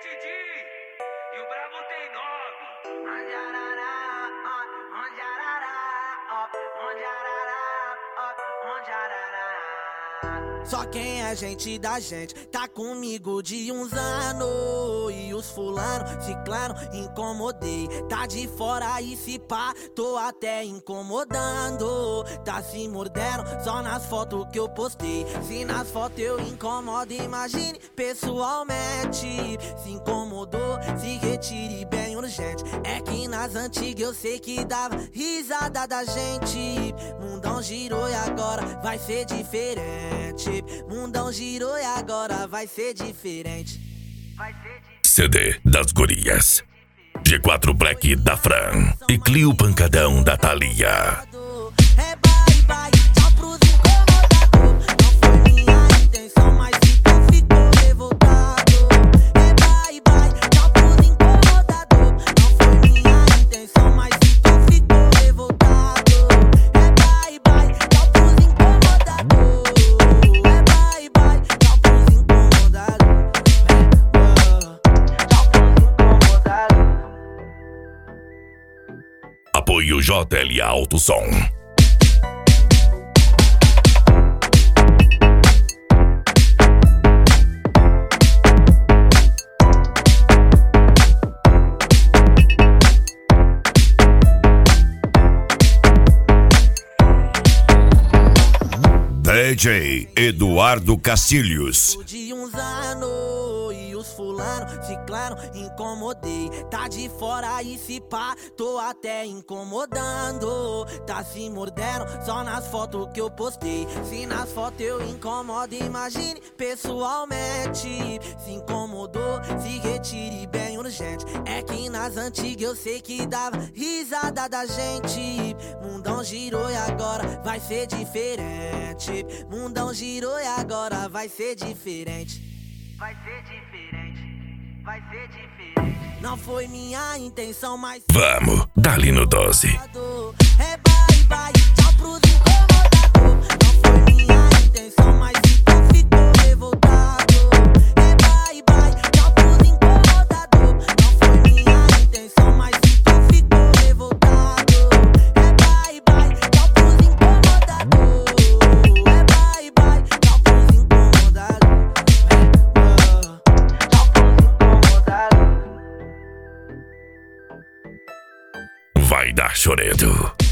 TD e o Brabo tem nome. Só quem é gente da gente tá comigo de uns anos. E os fulano, ciclano, incomodei. Tá de fora e se pá, tô até incomodando. Tá se mordendo só nas fotos que eu postei. Se nas fotos eu incomodo, imagine pessoalmente. Se incomodou, se retire bem urgente. É que nas antigas eu sei que dava risada da gente. Mundão girou e agora vai ser diferente. Mundão girou e agora vai ser diferente. CD das Gurias, G4 Black da Fran e Clio Pancadão da Thalia. É bye bye, tchau pros incomodados. Não foi minha intenção, mas se tu ficou revoltado. É bye bye, tchau pros incomodados. Não foi minha intenção, mas se tu ficou revoltado. É bye bye, tchau pros incomodados. É bye bye, tchau pros incomodados. Tchau pros incomodados. Apoio JL Alto Som. DJ Eduardo Castilhos. De uns anos e os fulano, ciclano, incomodei. Tá de fora e se pá, tô até incomodando. Tá se mordendo só nas fotos que eu postei. Se nas fotos eu incomodo, imagine pessoalmente. Se incomodou, se retire bem urgente. É que nas antigas eu sei que dava risada da gente. Mundão girou e agora vai ser diferente. Mundão girou e agora vai ser diferente. Vai ser diferente, vai ser diferente. Não foi minha intenção, mas Vamos, dali no 12. é bye bye, tchau pros incomodados. Não foi minha intenção, mas se tu ficou revoltado. É bye bye, tchau pros incomodados. Não foi minha intenção, mas se tu ficou revoltado. É bye bye, tchau pros incomodados. É bye bye, tchau pros incomodados. Tchau pros incomodados. Vai dar choredo.